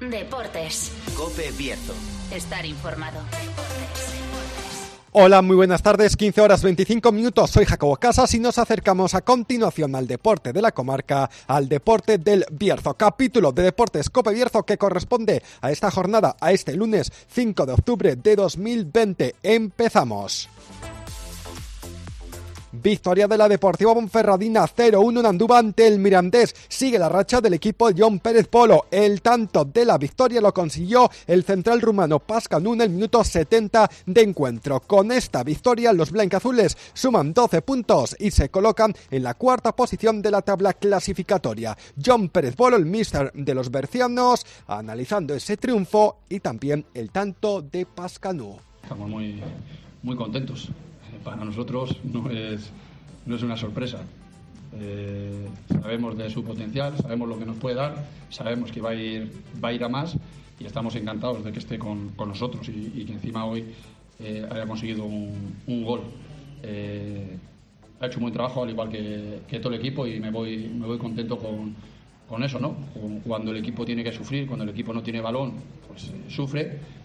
Deportes. COPE Bierzo. Estar informado. Hola, muy buenas tardes, 15 horas 25 minutos, soy Jacobo Casas y nos acercamos a continuación al deporte de la comarca, al deporte del Bierzo, capítulo de Deportes COPE Bierzo que corresponde a esta jornada, a este lunes 5 de octubre de 2020. Empezamos. Victoria de la Deportiva Ponferradina 0-1 en Andúba ante el Mirandés. Sigue la racha del equipo John Pérez Polo. El tanto de la victoria lo consiguió el central rumano Pascanú en el minuto 70 de encuentro. Con esta victoria los blancazules suman 12 puntos y se colocan en la cuarta posición de la tabla clasificatoria. John Pérez Polo, el míster de los bercianos, analizando ese triunfo y también el tanto de Pascanú. Estamos muy contentos. Para nosotros no es una sorpresa. Sabemos de su potencial, sabemos lo que nos puede dar, sabemos que va a ir a más y estamos encantados de que esté con nosotros y que encima hoy haya conseguido un gol. Ha hecho un buen trabajo, al igual que todo el equipo, y me voy contento con eso, ¿no? Cuando el equipo tiene que sufrir, cuando el equipo no tiene balón, pues sufre.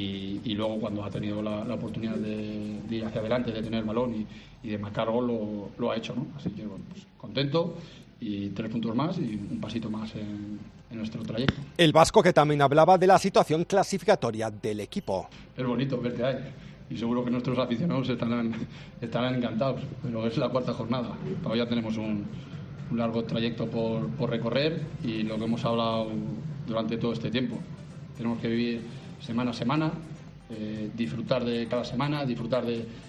Y luego cuando ha tenido la oportunidad de ir hacia adelante, de tener balón y de marcar gol, lo ha hecho, ¿no? Así que bueno, pues contento y 3 puntos más y un pasito más en nuestro trayecto. El vasco que también hablaba de la situación clasificatoria del equipo. Es bonito verte ahí y seguro que nuestros aficionados estarán encantados, pero es la cuarta jornada. Todavía tenemos un largo trayecto por recorrer y lo que hemos hablado durante todo este tiempo. Tenemos que vivir semana a semana, disfrutar de cada semana, disfrutar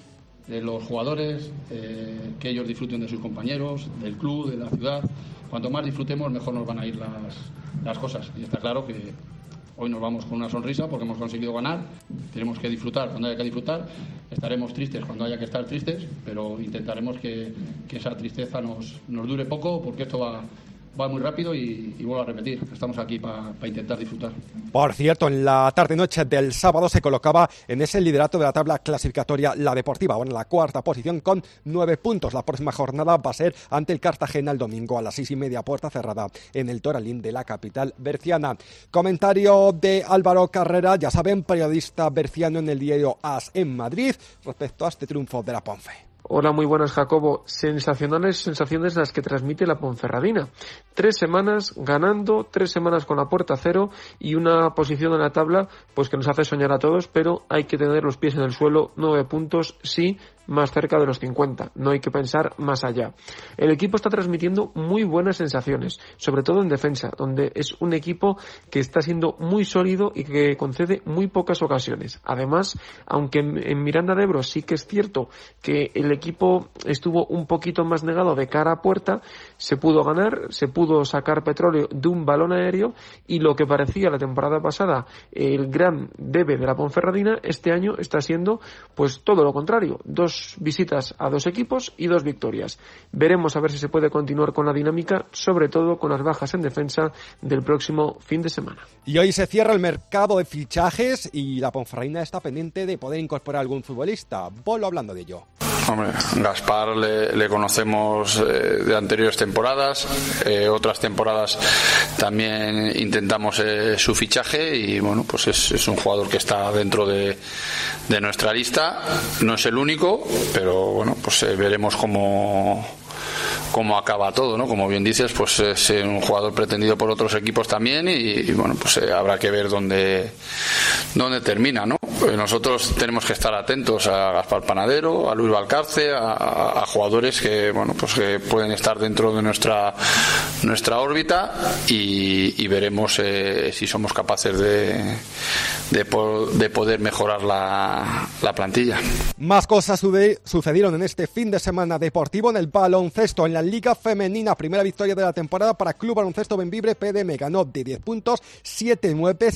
de los jugadores, que ellos disfruten de sus compañeros, del club, de la ciudad. Cuanto más disfrutemos, mejor nos van a ir las cosas. Y está claro que hoy nos vamos con una sonrisa porque hemos conseguido ganar. Tenemos que disfrutar cuando haya que disfrutar. Estaremos tristes cuando haya que estar tristes, pero intentaremos que esa tristeza nos dure poco, porque esto va muy rápido y vuelvo a repetir, estamos aquí para intentar disfrutar. Por cierto, en la tarde-noche del sábado se colocaba en ese liderato de la tabla clasificatoria la Deportiva, bueno, en la cuarta posición con 9 puntos. La próxima jornada va a ser ante el Cartagena el domingo a las 6:30, puerta cerrada en el Toralín de la capital berciana. Comentario de Álvaro Carrera, ya saben, periodista berciano en el diario AS en Madrid, respecto a este triunfo de la Ponfe. Hola, muy buenas, Jacobo. Sensacionales sensaciones las que transmite la Ponferradina. 3 semanas ganando, 3 semanas con la puerta cero y una posición en la tabla pues que nos hace soñar a todos, pero hay que tener los pies en el suelo. 9 puntos, sí, más cerca de los 50. No hay que pensar más allá. El equipo está transmitiendo muy buenas sensaciones, sobre todo en defensa, donde es un equipo que está siendo muy sólido y que concede muy pocas ocasiones. Además, aunque en Miranda de Ebro sí que es cierto que el equipo estuvo un poquito más negado de cara a puerta, se pudo ganar, se pudo sacar petróleo de un balón aéreo, y lo que parecía la temporada pasada el gran debe de la Ponferradina, este año está siendo pues todo lo contrario. 2 visitas a 2 equipos y 2 victorias. Veremos a ver si se puede continuar con la dinámica, sobre todo con las bajas en defensa del próximo fin de semana. Y hoy se cierra el mercado de fichajes y la Ponferradina está pendiente de poder incorporar algún futbolista. Bolo hablando de ello. Hombre, Gaspar le conocemos de anteriores temporadas, otras temporadas también intentamos su fichaje y bueno, pues es un jugador que está dentro de nuestra lista. No es el único, pero bueno, pues veremos cómo acaba todo, ¿no? Como bien dices, pues es un jugador pretendido por otros equipos también y bueno, pues habrá que ver dónde termina, ¿no? Nosotros tenemos que estar atentos a Gaspar Panadero, a Luis Valcarce, a jugadores que bueno, pues que pueden estar dentro de nuestra órbita y veremos si somos capaces de poder mejorar la plantilla. Más cosas sucedieron en este fin de semana deportivo en el baloncesto. En la Liga Femenina, primera victoria de la temporada para Club Baloncesto Bembibre PDM. Ganó de 10 puntos, 7-9,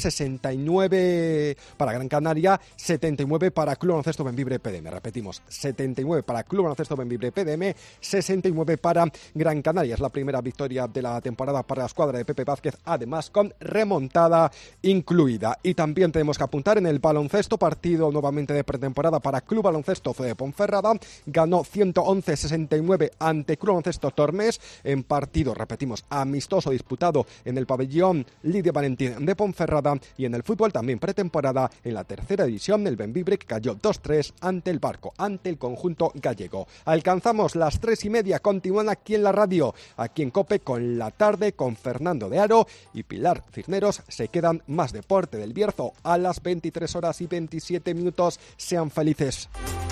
69 para Gran Canaria, 79 para Club Baloncesto Bembibre PDM. Repetimos, 79 para Club Baloncesto Bembibre PDM, 69 para Gran Canaria. Es la primera victoria de la temporada para la escuadra de Pepe Vázquez, además con remontada incluida. Y también tenemos que apuntar en el baloncesto, partido nuevamente de pretemporada para Club Baloncesto de Ponferrada, ganó 111-69 ante Club Baloncesto Tormes, en partido, repetimos, amistoso disputado en el pabellón Lidia Valentín de Ponferrada. Y en el fútbol también pretemporada, en la tercera división, el Bembibre cayó 2-3 ante el Barco, ante el conjunto gallego. Alcanzamos las 3:30, continúan aquí en la radio, aquí en COPE, con la tarde, con Fernando de Aro y Pilar Cisneros. Se quedan más deporte del Bierzo a las 23 horas y 27 minutos. Sean felices.